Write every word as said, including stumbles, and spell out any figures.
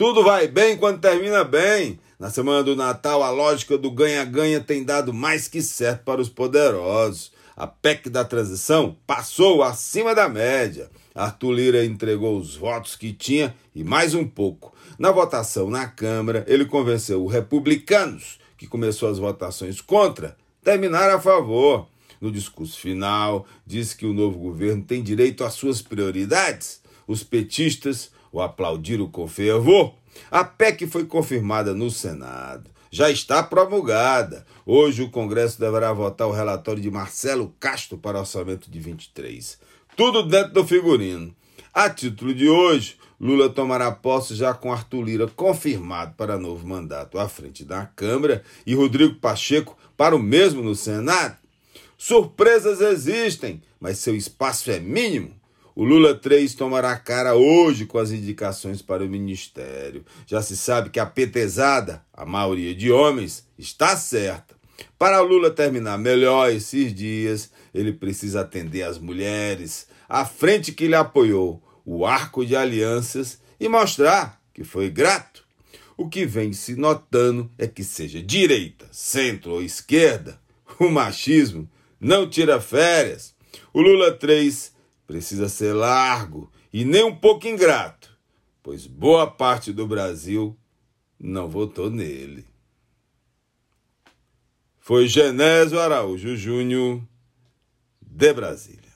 Tudo vai bem quando termina bem. Na semana do Natal, a lógica do ganha-ganha tem dado mais que certo para os poderosos. A P E C da transição passou acima da média. Arthur Lira entregou os votos que tinha e mais um pouco. Na votação na Câmara, ele convenceu os republicanos, que começou as votações contra, terminar a favor. No discurso final, disse que o novo governo tem direito às suas prioridades. Os petistas o aplaudiram com fervor. A P E C foi confirmada no Senado. Já está promulgada. Hoje o Congresso deverá votar o relatório de Marcelo Castro para o orçamento de vinte e três. Tudo dentro do figurino. A título de hoje, Lula tomará posse já com Arthur Lira confirmado para novo mandato à frente da Câmara e Rodrigo Pacheco para o mesmo no Senado. Surpresas existem, mas seu espaço é mínimo. O Lula três tomará cara hoje com as indicações para o ministério. Já se sabe que a petezada, a maioria de homens, está certa. Para o Lula terminar melhor esses dias, ele precisa atender as mulheres, a frente que lhe apoiou, o arco de alianças e mostrar que foi grato. O que vem se notando é que seja direita, centro ou esquerda, o machismo não tira férias. O Lula três precisa ser largo e nem um pouco ingrato, pois boa parte do Brasil não votou nele. Foi Genésio Araújo Júnior, de Brasília.